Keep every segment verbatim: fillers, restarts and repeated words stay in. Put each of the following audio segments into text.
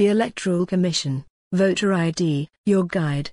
The Electoral Commission, Voter I D, your guide.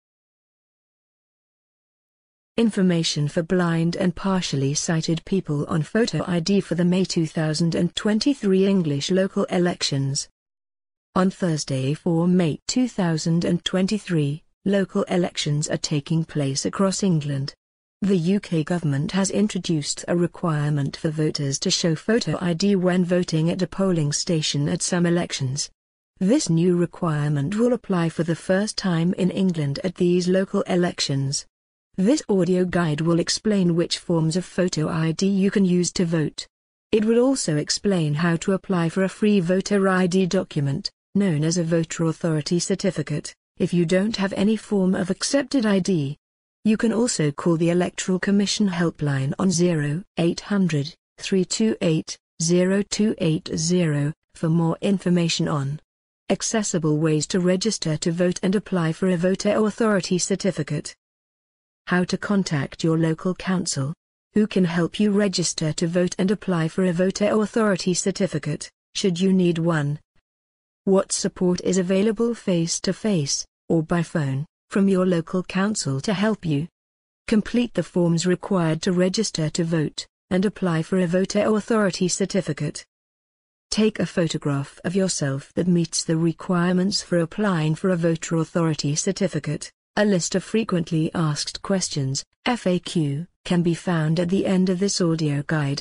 Information for blind and partially sighted people on photo I D for the May two thousand twenty-three English local elections. On Thursday, the fourth of May two thousand twenty-three, local elections are taking place across England. The U K government has introduced a requirement for voters to show photo I D when voting at a polling station at some elections. This new requirement will apply for the first time in England at these local elections. This audio guide will explain which forms of photo I D you can use to vote. It will also explain how to apply for a free voter I D document, known as a Voter Authority Certificate, if you don't have any form of accepted I D. You can also call the Electoral Commission helpline on zero eight hundred, three two eight, zero two eight zero for more information on accessible ways to register to vote and apply for a Voter Authority Certificate. How to contact your local council. Who can help you register to vote and apply for a Voter Authority Certificate, should you need one? What support is available face-to-face, or by phone, from your local council to help you? Complete the forms required to register to vote, and apply for a Voter Authority Certificate. Take a photograph of yourself that meets the requirements for applying for a Voter Authority Certificate. A list of frequently asked questions, F A Q, can be found at the end of this audio guide.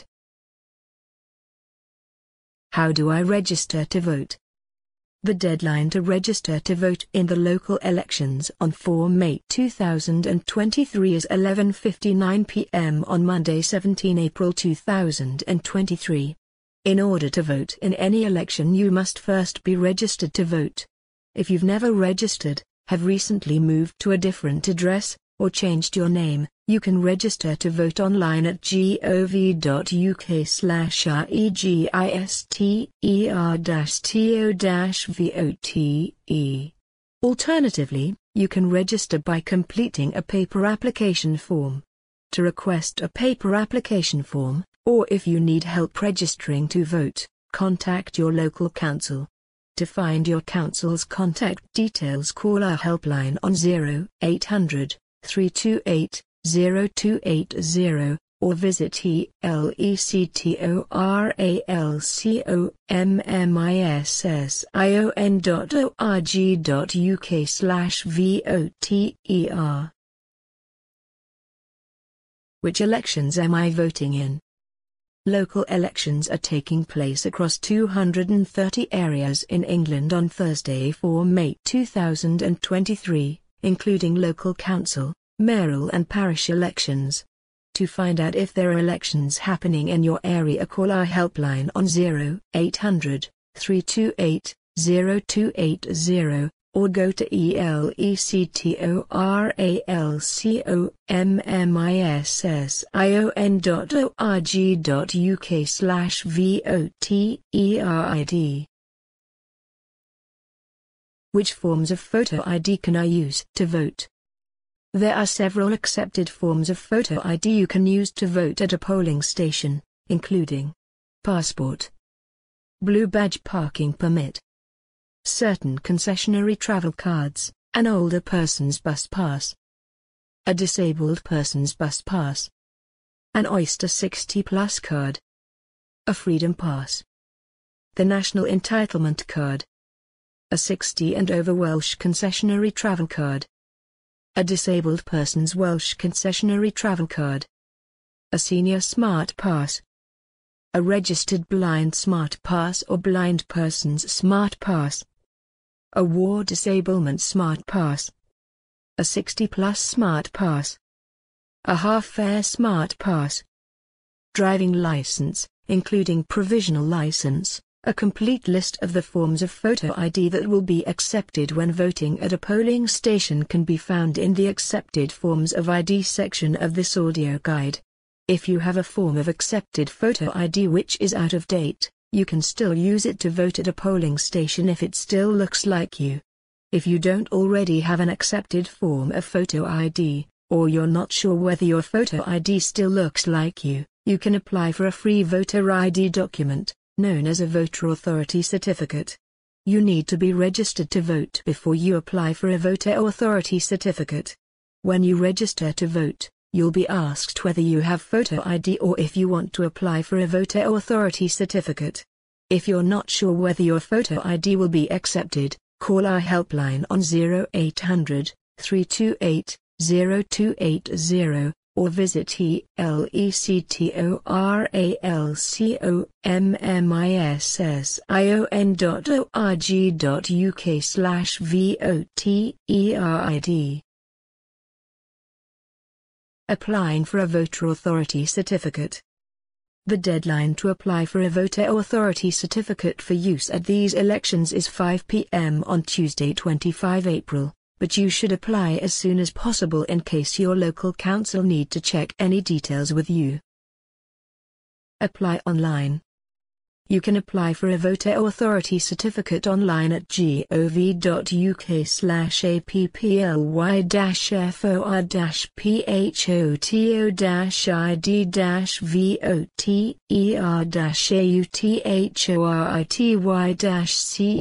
How do I register to vote? The deadline to register to vote in the local elections on the fourth of May two thousand twenty-three is eleven fifty-nine p m on Monday, the seventeenth of April two thousand twenty-three. In order to vote in any election, you must first be registered to vote. If you've never registered, have recently moved to a different address, or changed your name, you can register to vote online at gov dot U K slash register to vote. Alternatively, you can register by completing a paper application form. To request a paper application form, or if you need help registering to vote, contact your local council. To find your council's contact details, call our helpline on zero eight hundred, three two eight, zero two eight zero, or visit electoralcommission dot org dot U K slash voter. Which elections am I voting in? Local elections are taking place across two hundred thirty areas in England on Thursday, the fourth of May two thousand twenty-three, including local council, mayoral and parish elections. To find out if there are elections happening in your area, call our helpline on zero eight hundred, three two eight, zero two eight zero, or go to electoralcommission dot org dot U K slash voter. Which forms of photo I D can I use to vote? There are several accepted forms of photo I D you can use to vote at a polling station, including passport, blue badge parking permit, certain concessionary travel cards, an older person's bus pass, a disabled person's bus pass, an Oyster sixty plus card, a Freedom Pass, the National Entitlement Card, a sixty and over Welsh concessionary travel card, a disabled person's Welsh concessionary travel card, a senior smart pass, a registered blind smart pass or blind person's smart pass, a war disablement smart pass, a sixty plus smart pass, a half-fare smart pass, driving license, including provisional license. A complete list of the forms of photo I D that will be accepted when voting at a polling station can be found in the Accepted Forms of I D section of this audio guide. If you have a form of accepted photo I D which is out of date, you can still use it to vote at a polling station if it still looks like you. If you don't already have an accepted form of photo I D, or you're not sure whether your photo I D still looks like you, you can apply for a free voter I D document, known as a Voter Authority Certificate. You need to be registered to vote before you apply for a voter authority certificate. When you register to vote, you'll be asked whether you have photo I D or if you want to apply for a voter authority certificate. If you're not sure whether your photo I D will be accepted, call our helpline on zero eight hundred, three two eight, zero two eight zero, or visit helplicalcommission dot org dot uk slash voterid. Applying for a voter authority certificate. The deadline to apply for a voter authority certificate for use at these elections is five p m on Tuesday twenty-fifth of April, but you should apply as soon as possible in case your local council need to check any details with you. Apply online. You can apply for a voter authority certificate online at gov dot uk slash apply dash for dash photo dash id dash voter dash authority dash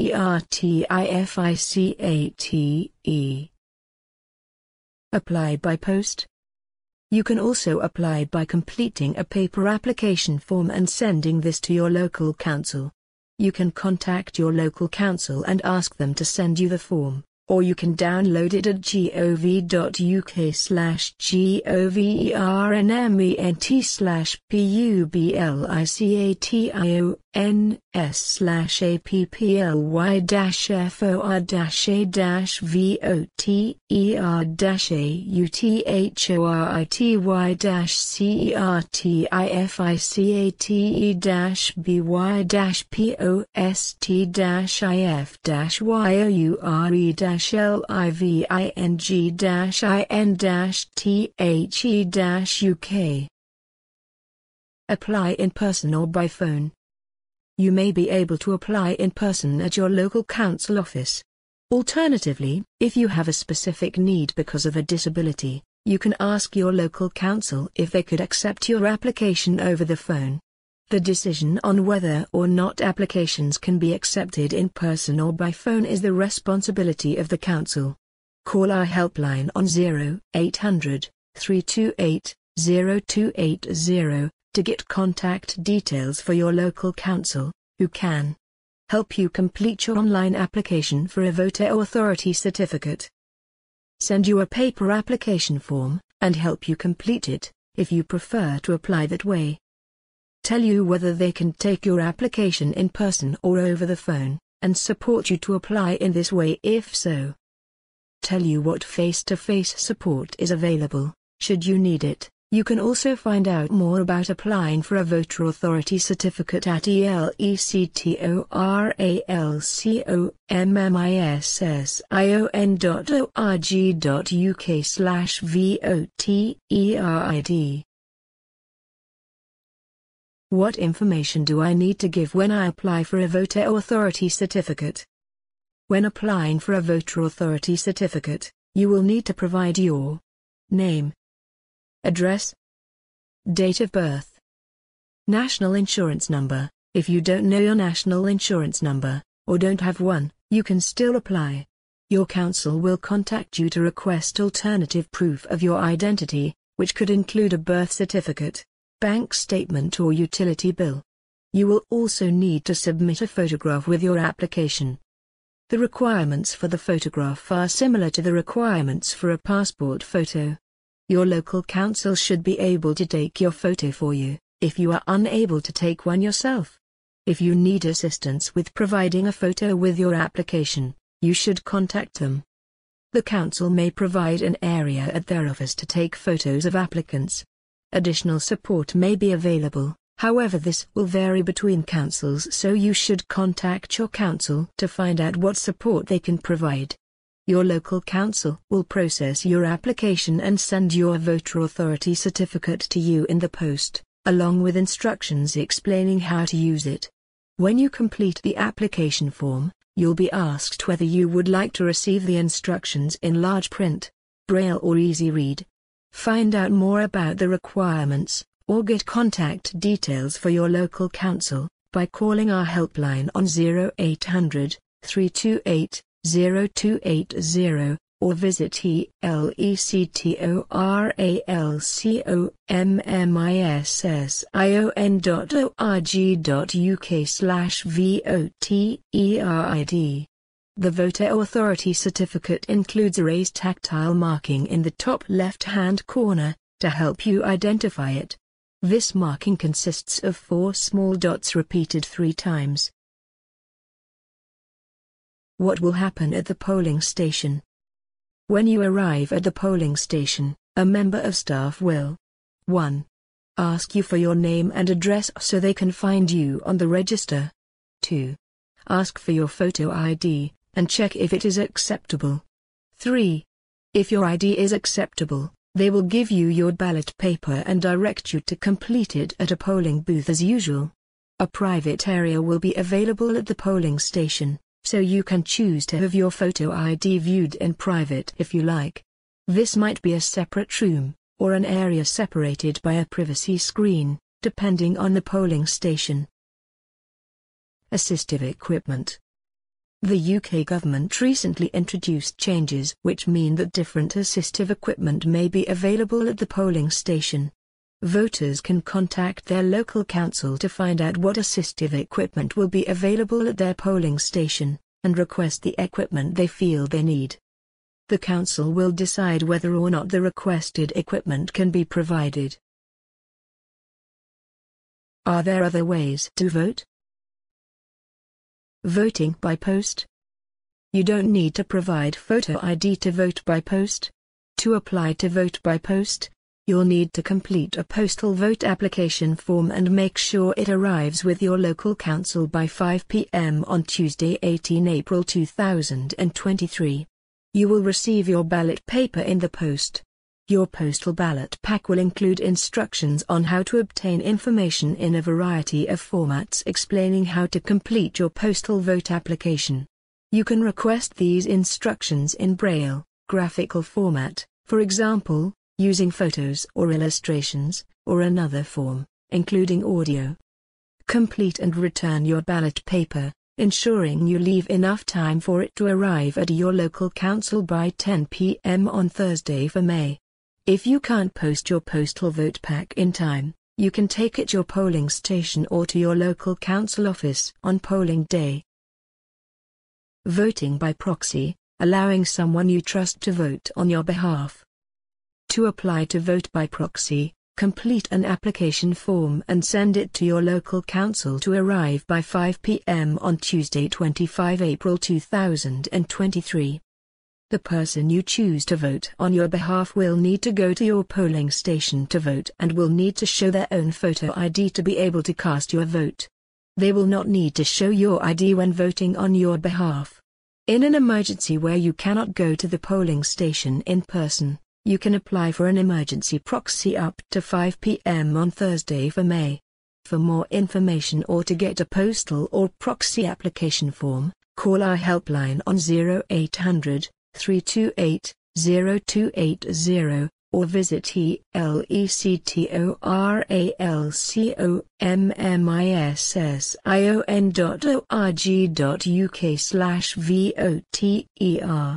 certificate. Apply by post. You can also apply by completing a paper application form and sending this to your local council. You can contact your local council and ask them to send you the form, or you can download it at gov dot uk slash government slash publications slash apply dash for dash a dash voter dash authority dash certificate dash by dash post dash if dash youre dash living dash in dash the dash uk. Apply in person or by phone. You may be able to apply in person at your local council office. Alternatively, if you have a specific need because of a disability, you can ask your local council if they could accept your application over the phone. The decision on whether or not applications can be accepted in person or by phone is the responsibility of the council. Call our helpline on zero eight hundred, three two eight, zero two eight zero to get contact details for your local council, who can help you complete your online application for a voter authority certificate. Send you a paper application form, and help you complete it, if you prefer to apply that way. Tell you whether they can take your application in person or over the phone, and support you to apply in this way if so. Tell you what face-to-face support is available, should you need it. You can also find out more about applying for a voter authority certificate at helplicalcommission dot org dot uk slash voterid. What information do I need to give when I apply for a voter authority certificate? When applying for a voter authority certificate, you will need to provide your name, address, date of birth, national insurance number. If you don't know your national insurance number, or don't have one, you can still apply. Your council will contact you to request alternative proof of your identity, which could include a birth certificate, bank statement or utility bill. You will also need to submit a photograph with your application. The requirements for the photograph are similar to the requirements for a passport photo. Your local council should be able to take your photo for you, if you are unable to take one yourself. If you need assistance with providing a photo with your application, you should contact them. The council may provide an area at their office to take photos of applicants. Additional support may be available, however this will vary between councils, so you should contact your council to find out what support they can provide. Your local council will process your application and send your voter authority certificate to you in the post, along with instructions explaining how to use it. When you complete the application form, you'll be asked whether you would like to receive the instructions in large print, Braille or Easy Read. Find out more about the requirements, or get contact details for your local council, by calling our helpline on zero eight hundred, three two eight, zero two eight zero, or visit lectoralcommission dot org dot uk slash voterid. The Voter Authority certificate includes a raised tactile marking in the top left-hand corner, to help you identify it. This marking consists of four small dots repeated three times. What will happen at the polling station? When you arrive at the polling station, a member of staff will one. Ask you for your name and address so they can find you on the register. two. Ask for your photo I D, and check if it is acceptable. three. If your I D is acceptable, they will give you your ballot paper and direct you to complete it at a polling booth as usual. A private area will be available at the polling station, so you can choose to have your photo I D viewed in private if you like. This might be a separate room, or an area separated by a privacy screen, depending on the polling station. Assistive equipment. The U K government recently introduced changes which mean that different assistive equipment may be available at the polling station. Voters can contact their local council to find out what assistive equipment will be available at their polling station, and request the equipment they feel they need. The council will decide whether or not the requested equipment can be provided. Are there other ways to vote? Voting by post. You don't need to provide photo I D to vote by post. To apply to vote by post, you'll need to complete a postal vote application form and make sure it arrives with your local council by five p m on Tuesday, the eighteenth of April two thousand twenty-three. You will receive your ballot paper in the post. Your postal ballot pack will include instructions on how to obtain information in a variety of formats explaining how to complete your postal vote application. You can request these instructions in Braille, graphical format, for example, using photos or illustrations, or another form, including audio. Complete and return your ballot paper, ensuring you leave enough time for it to arrive at your local council by ten p m on Thursday for May. If you can't post your postal vote pack in time, you can take it to your polling station or to your local council office on polling day. Voting by proxy, allowing someone you trust to vote on your behalf. To apply to vote by proxy, complete an application form and send it to your local council to arrive by five p m on Tuesday, the twenty-fifth of April two thousand twenty-three. The person you choose to vote on your behalf will need to go to your polling station to vote and will need to show their own photo I D to be able to cast your vote. They will not need to show your I D when voting on your behalf. In an emergency where you cannot go to the polling station in person, you can apply for an emergency proxy up to five p m on Thursday for May. For more information or to get a postal or proxy application form, call our helpline on zero eight hundred, three two eight, zero two eight zero, or visit lectoralcommission dot org dot uk slash voter.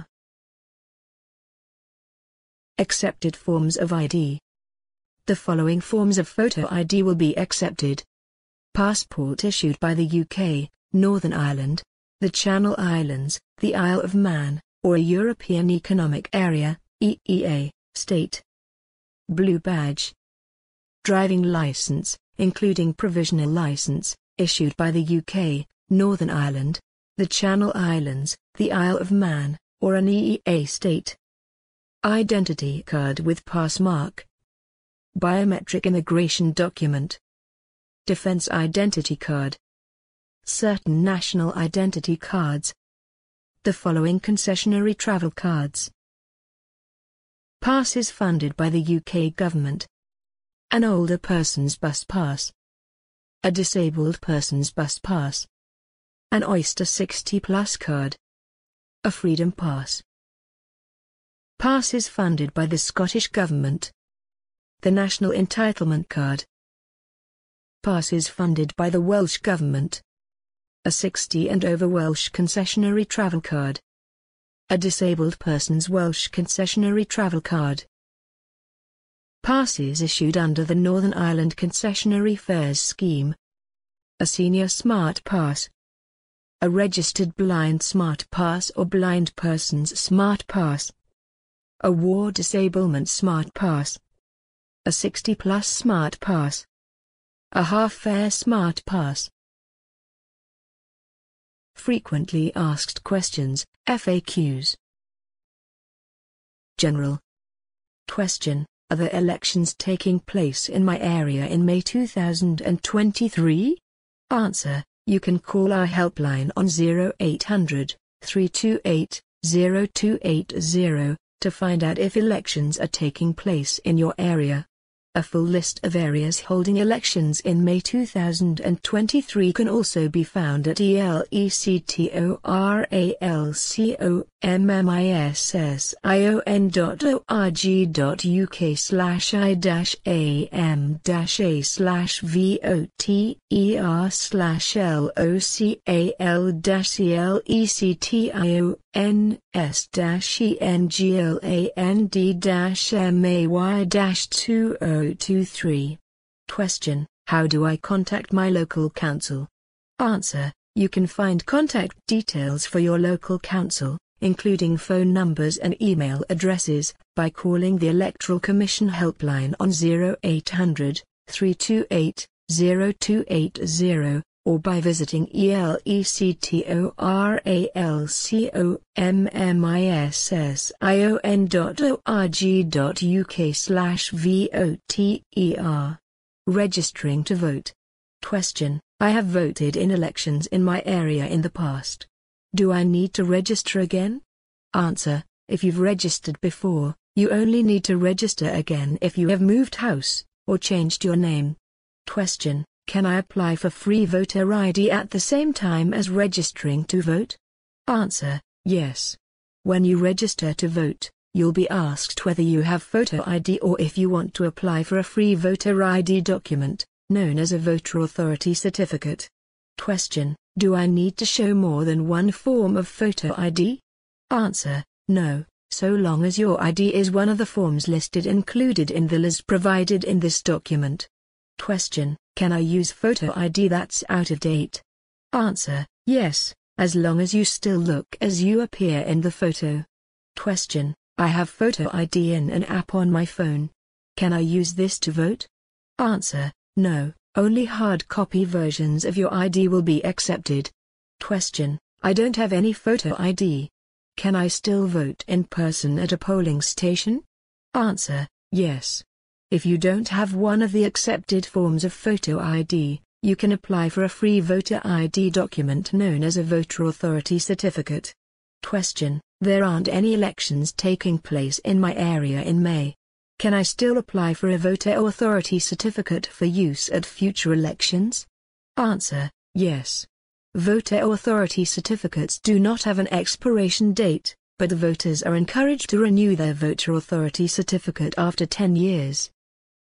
Accepted forms of I D. The following forms of photo I D will be accepted. Passport issued by the U K, Northern Ireland, the Channel Islands, the Isle of Man, or a European Economic Area, E E A, state. Blue badge. Driving license, including provisional license, issued by the U K, Northern Ireland, the Channel Islands, the Isle of Man, or an E E A state. Identity card with pass mark. Biometric immigration document. Defense identity card. Certain national identity cards. The following concessionary travel cards. Passes funded by the U K government. An older person's bus pass. A disabled person's bus pass. An Oyster sixty plus card. A Freedom Pass. Passes funded by the Scottish Government. The National Entitlement Card. Passes funded by the Welsh Government. A sixty and over Welsh concessionary travel card. A disabled person's Welsh concessionary travel card. Passes issued under the Northern Ireland Concessionary Fares Scheme. A senior smart pass. A registered blind smart pass or blind person's smart pass. A war disablement smart pass. A sixty plus smart pass. A half-fare smart pass. Frequently asked questions, F A Qs. General. Question: Are there elections taking place in my area in May two thousand twenty-three? Answer: You can call our helpline on zero eight hundred, three two eight, zero two eight zero to find out if elections are taking place in your area. A full list of areas holding elections in May two thousand twenty-three can also be found at electoralcommission dot org dot uk slash i dash am dash a slash voter slash local dash elections dash england dash may dash two thousand twenty-three. Question: How do I contact my local council? Answer: You can find contact details for your local council, including phone numbers and email addresses, by calling the Electoral Commission helpline on zero eight hundred, three two eight, zero two eight zero, or by visiting electoralcommission dot org dot uk slash voter. Registering to vote. Question: I have voted in elections in my area in the past. Do I need to register again? Answer: If you've registered before, you only need to register again if you have moved house, or changed your name. Question: Can I apply for free voter I D at the same time as registering to vote? Answer: Yes. When you register to vote, you'll be asked whether you have photo I D or if you want to apply for a free voter I D document, known as a voter authority certificate. Question: Do I need to show more than one form of photo I D? Answer: No, so long as your I D is one of the forms listed included in the list provided in this document. Question: Can I use photo I D that's out of date? Answer: Yes, as long as you still look as you appear in the photo. Question: I have photo I D in an app on my phone. Can I use this to vote? Answer: No, only hard copy versions of your I D will be accepted. Question: I don't have any photo I D. Can I still vote in person at a polling station? Answer: Yes. If you don't have one of the accepted forms of photo I D, you can apply for a free voter I D document known as a voter authority certificate. Question: There aren't any elections taking place in my area in May. Can I still apply for a voter authority certificate for use at future elections? Answer: Yes. Voter authority certificates do not have an expiration date, but voters are encouraged to renew their voter authority certificate after ten years.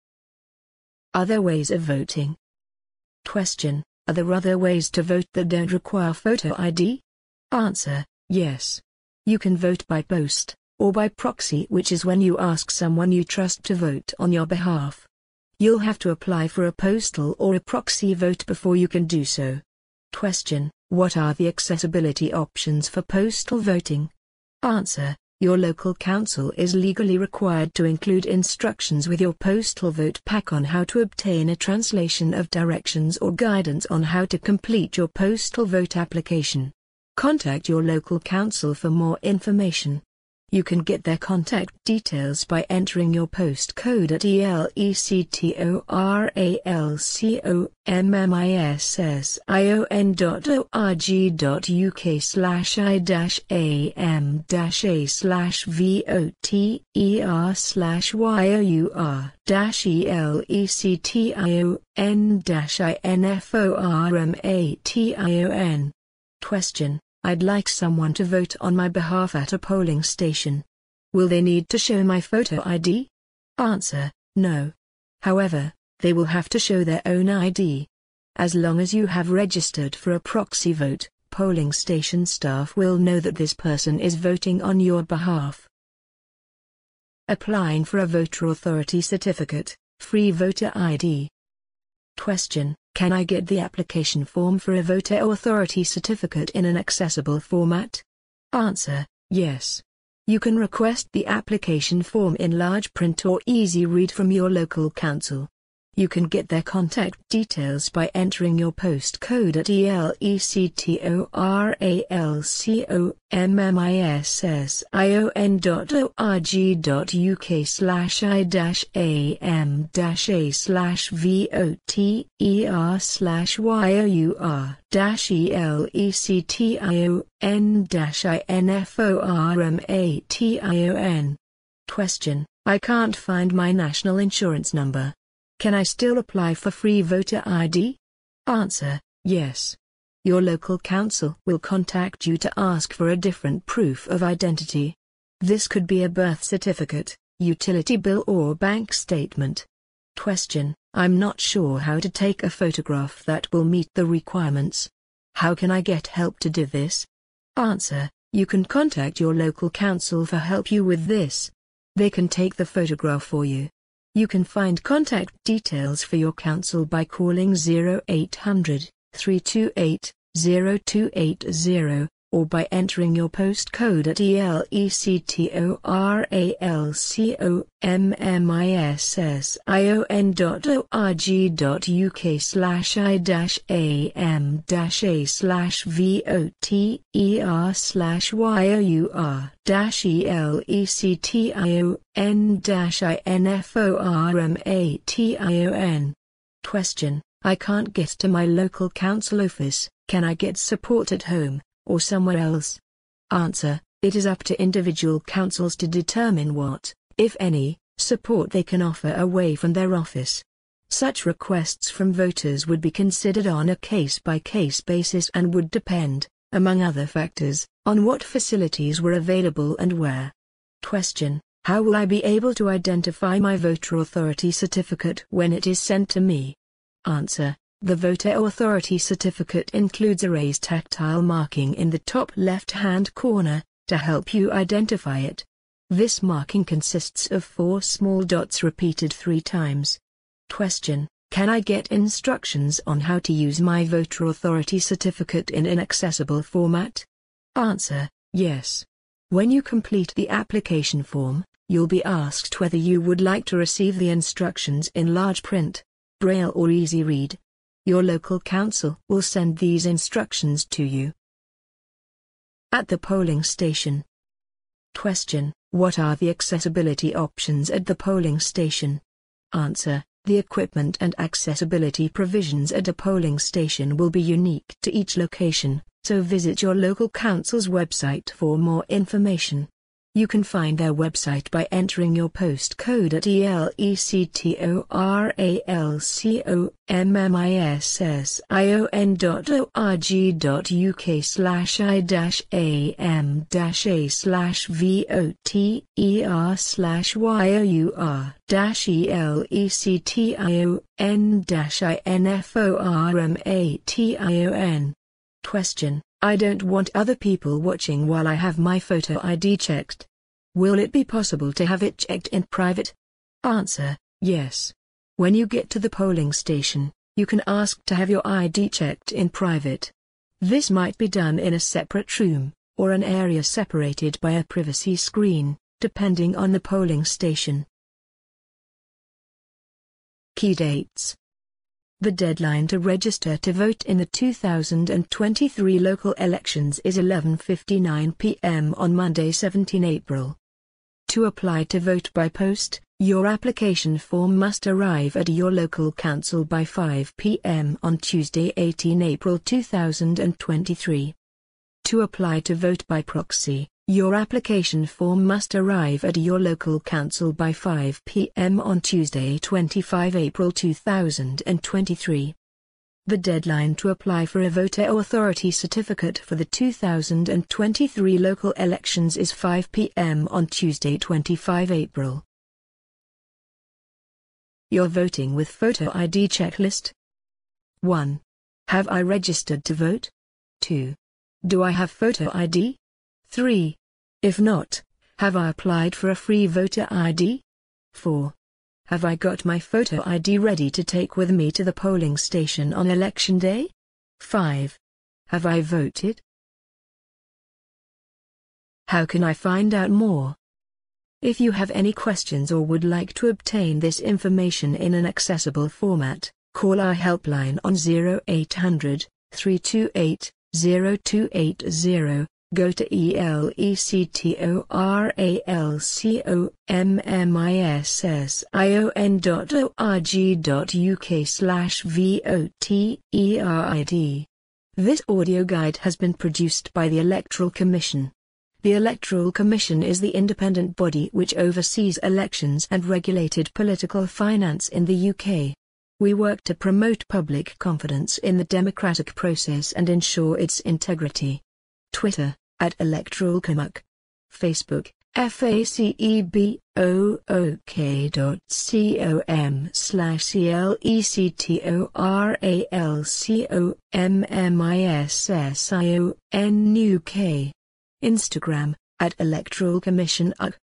Other ways of voting. Question: Are there other ways to vote that don't require photo I D? Answer: Yes. You can vote by post, or by proxy, which is when you ask someone you trust to vote on your behalf. You'll have to apply for a postal or a proxy vote before you can do so. Question: What are the accessibility options for postal voting? Answer: Your local council is legally required to include instructions with your postal vote pack on how to obtain a translation of directions or guidance on how to complete your postal vote application. Contact your local council for more information. You can get their contact details by entering your postcode at electoralcommission dot org dot uk slash i dash am dash a slash voter slash your dash election dash information. Question: I'd like someone to vote on my behalf at a polling station. Will they need to show my photo I D? Answer: No. However, they will have to show their own I D. As long as you have registered for a proxy vote, polling station staff will know that this person is voting on your behalf. Applying for a voter authority certificate, free voter I D. Question: Can I get the application form for a voter authority certificate in an accessible format? Answer: Yes. You can request the application form in large print or easy read from your local council. You can get their contact details by entering your postcode at electoralcommission dot org dot uk slash i dash am dash a slash voter slash your dash election dash information. Question: I can't find my national insurance number. Can I still apply for free voter I D? Answer: Yes. Your local council will contact you to ask for a different proof of identity. This could be a birth certificate, utility bill or bank statement. Question: I'm not sure how to take a photograph that will meet the requirements. How can I get help to do this? Answer: You can contact your local council for help you with this. They can take the photograph for you. You can find contact details for your council by calling zero eight hundred, three two eight, zero two eight zero, or by entering your postcode at electoralcommission dot org dot uk slash i dash am dash a slash voter slash your dash election dash information. Question: I can't get to my local council office. Can I get support at home or somewhere else? Answer: It is up to individual councils to determine what, if any, support they can offer away from their office. Such requests from voters would be considered on a case-by-case basis and would depend, among other factors, on what facilities were available and where. Question: How will I be able to identify my voter authority certificate when it is sent to me? Answer: The voter authority certificate includes a raised tactile marking in the top left-hand corner, to help you identify it. This marking consists of four small dots repeated three times. Question: Can I get instructions on how to use my voter authority certificate in an accessible format? Answer: Yes. When you complete the application form, you'll be asked whether you would like to receive the instructions in large print, Braille or easy read. Your local council will send these instructions to you. At the polling station. Question: What are the accessibility options at the polling station? Answer: The equipment and accessibility provisions at a polling station will be unique to each location, so visit your local council's website for more information. You can find their website by entering your postcode at electoralcommission dot org dot uk slash i dash am dash a slash voter slash your dash election dash information. Question: I don't want other people watching while I have my photo I D checked. Will it be possible to have it checked in private? Answer: Yes. When you get to the polling station, you can ask to have your I D checked in private. This might be done in a separate room, or an area separated by a privacy screen, depending on the polling station. Key dates. The deadline to register to vote in the two thousand twenty-three local elections is eleven fifty-nine p m on Monday, seventeenth of April. To apply to vote by post, your application form must arrive at your local council by five p m on Tuesday, eighteenth of April two thousand twenty-three. To apply to vote by proxy, your application form must arrive at your local council by five p m on Tuesday, twenty-fifth of April two thousand twenty-three. The deadline to apply for a voter authority certificate for the two thousand twenty-three local elections is five p m on Tuesday, twenty-fifth of April. Your voting with photo I D checklist. one. Have I registered to vote? two. Do I have photo I D? three. If not, have I applied for a free voter I D? four. Have I got my photo I D ready to take with me to the polling station on election day? five. Have I voted? How can I find out more? If you have any questions or would like to obtain this information in an accessible format, call our helpline on zero eight hundred, three two eight, zero two eight zero, go to electoralcommission dot org dot uk slash voterid. This audio guide has been produced by the Electoral Commission. The Electoral Commission is the independent body which oversees elections and regulated political finance in the U K. We work to promote public confidence in the democratic process and ensure its integrity. Twitter, at ElectoralComuk. Facebook, Facebook dot com slash electoralcommission. Instagram, at Electoral Commission U K.